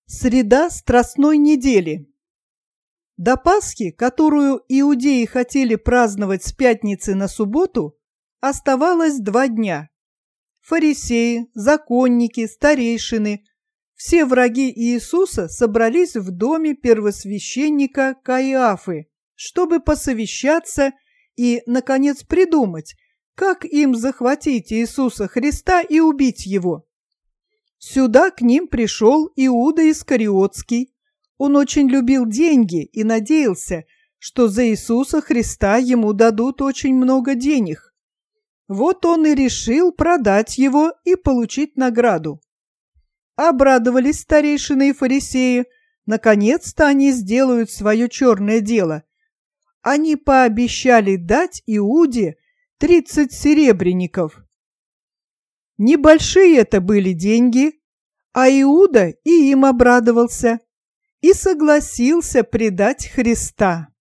Среда Страстной недели. До Пасхи, которую иудеи хотели праздновать с пятницы на субботу, оставалось 2 дня. Фарисеи, законники, старейшины, все враги Иисуса собрались в доме первосвященника Каиафы, чтобы посовещаться и, наконец, придумать, как им захватить Иисуса Христа и убить Его. Сюда к ним пришел Иуда Искариотский. Он очень любил деньги и надеялся, что за Иисуса Христа ему дадут очень много денег. Вот он и решил продать его и получить награду. Обрадовались старейшины и фарисеи. Наконец-то они сделают свое черное дело. Они пообещали дать Иуде 30 серебряников. Небольшие это были деньги, а Иуда и им обрадовался и согласился предать Христа.